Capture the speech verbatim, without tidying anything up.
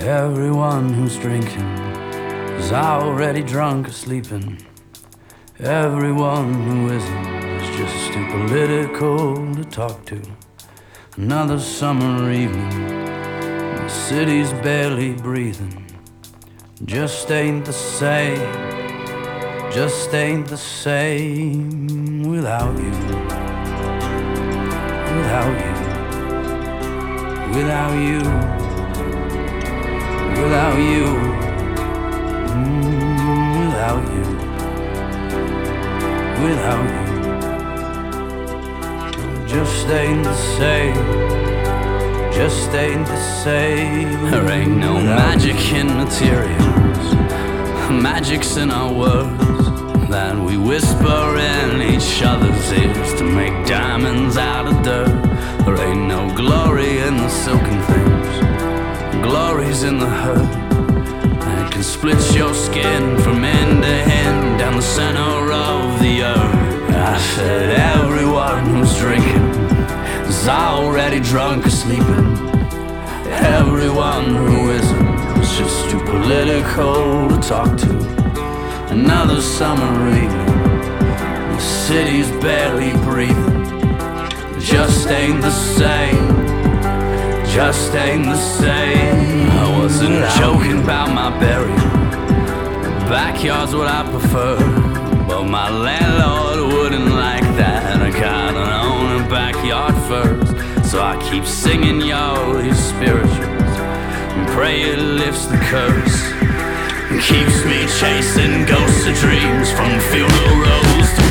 Everyone who's drinking is already drunk or sleeping. Everyone who isn't is just too political to talk to. Another summer evening, the city's barely breathing. Just ain't the same, just ain't the same without you. Without you, without you, without you, mm, without you, without you. Just ain't the same, just ain't the same. There ain't no magic in materials, magic's in our words that we whisper in each other's ears to make diamonds out of dirt. There ain't no glory in the silken things, glory's in the hurt that can split your skin from end to end down the center of the earth. I said everyone who's drinking is already drunk or sleeping. Everyone who isn't is just too political to talk to. Another summer evening, the city's barely breathing. Just ain't the same, just ain't the same. I wasn't joking about my burial, the backyard's what I prefer, but my landlord wouldn't like that. I gotta own a backyard first, so I keep singing y'all these spirituals and pray it lifts the curse. Keeps me chasing ghosts of dreams from funeral rows to